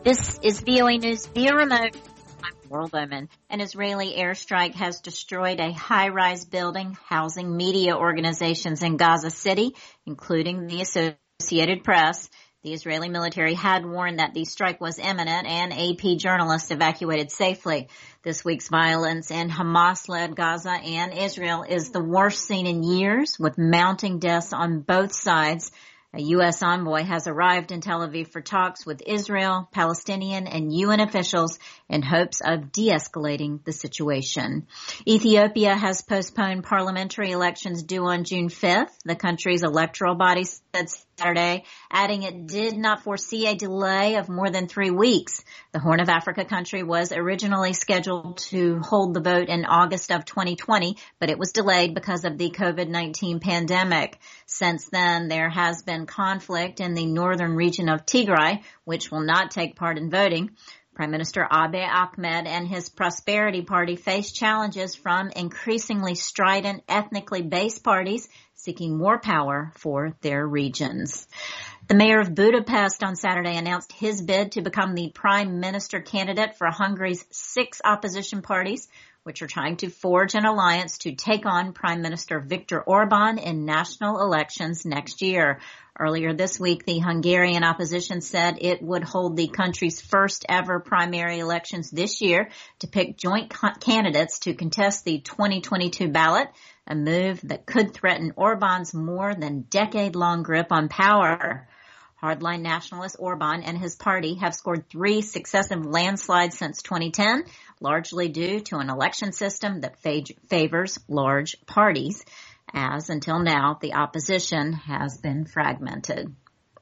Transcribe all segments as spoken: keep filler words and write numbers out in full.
This is V O A News via remote. I'm Laurel Bowman. An Israeli airstrike has destroyed a high-rise building housing media organizations in Gaza City, including the Associated Press. The Israeli military had warned that the strike was imminent, and A P journalists evacuated safely. This week's violence in Hamas-led Gaza and Israel is the worst seen in years, with mounting deaths on both sides. A U S envoy has arrived in Tel Aviv for talks with Israel, Palestinian, and U N officials in hopes of de-escalating the situation. Ethiopia has postponed parliamentary elections due on June fifth. The country's electoral body said Saturday, adding it did not foresee a delay of more than three weeks. The Horn of Africa country was originally scheduled to hold the vote in August of twenty twenty, but it was delayed because of the COVID nineteen pandemic. Since then, there has been conflict in the northern region of Tigray, which will not take part in voting. Prime Minister Abiy Ahmed and his Prosperity Party face challenges from increasingly strident, ethnically based parties seeking more power for their regions. The mayor of Budapest on Saturday announced his bid to become the prime minister candidate for Hungary's six opposition parties, which are trying to forge an alliance to take on Prime Minister Viktor Orban in national elections next year. Earlier this week, the Hungarian opposition said it would hold the country's first ever primary elections this year to pick joint candidates to contest the twenty twenty-two ballot, a move that could threaten Orban's more than decade-long grip on power. Hardline nationalist Orban and his party have scored three successive landslides since twenty ten, largely due to an election system that favors large parties, as until now the opposition has been fragmented.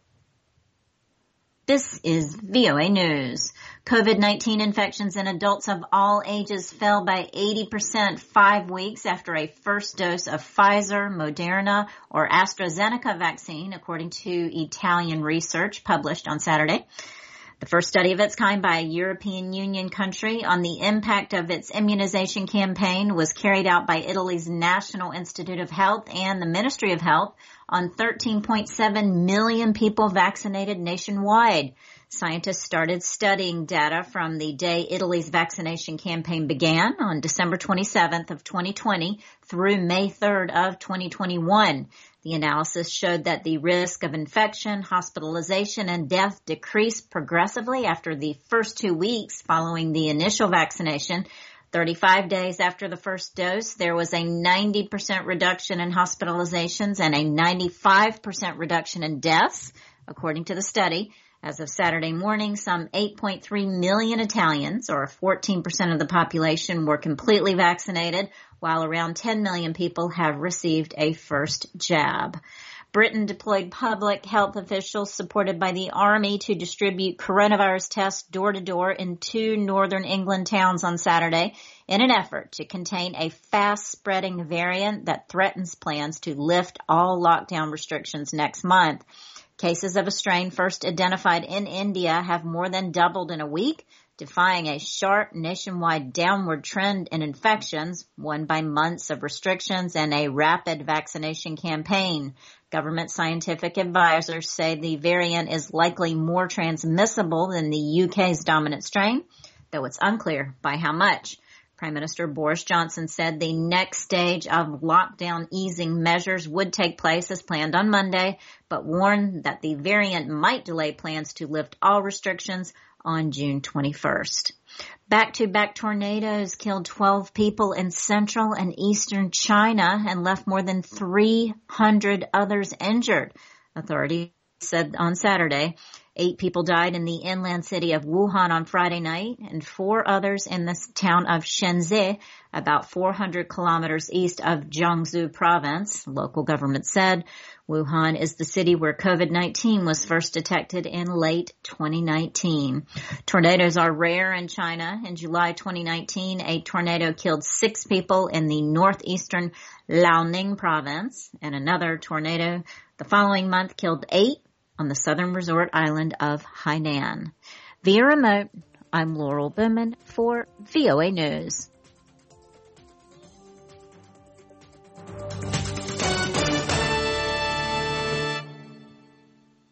This is V O A News. COVID nineteen infections in adults of all ages fell by eighty percent five weeks after a first dose of Pfizer, Moderna, or AstraZeneca vaccine, according to Italian research published on Saturday. The first study of its kind by a European Union country on the impact of its immunization campaign was carried out by Italy's National Institute of Health and the Ministry of Health on thirteen point seven million people vaccinated nationwide. Scientists started studying data from the day Italy's vaccination campaign began on December twenty-seventh of twenty twenty through May third of twenty twenty-one. The analysis showed that the risk of infection, hospitalization, and death decreased progressively after the first two weeks following the initial vaccination. thirty-five days after the first dose, there was a ninety percent reduction in hospitalizations and a ninety-five percent reduction in deaths, according to the study. As of Saturday morning, some eight point three million Italians, or fourteen percent of the population, were completely vaccinated, while around ten million people have received a first jab. Britain deployed public health officials supported by the Army to distribute coronavirus tests door to door in two northern England towns on Saturday in an effort to contain a fast-spreading variant that threatens plans to lift all lockdown restrictions next month. Cases of a strain first identified in India have more than doubled in a week, defying a sharp nationwide downward trend in infections, won by months of restrictions and a rapid vaccination campaign. Government scientific advisors say the variant is likely more transmissible than the U K's dominant strain, though it's unclear by how much. Prime Minister Boris Johnson said the next stage of lockdown easing measures would take place as planned on Monday, but warned that the variant might delay plans to lift all restrictions on June twenty-first. Back-to-back tornadoes killed twelve people in central and eastern China and left more than three hundred others injured, authorities said on Saturday. Eight people died in the inland city of Wuhan on Friday night, and four others in the town of Shenzhen, about four hundred kilometers east of Jiangsu province, local government said. Wuhan is the city where COVID nineteen was first detected in late twenty nineteen. Tornadoes are rare in China. In July twenty nineteen, a tornado killed six people in the northeastern Liaoning province, and another tornado the following month killed eight on the southern resort island of Hainan. Via remote, I'm Laurel Bowman for V O A News.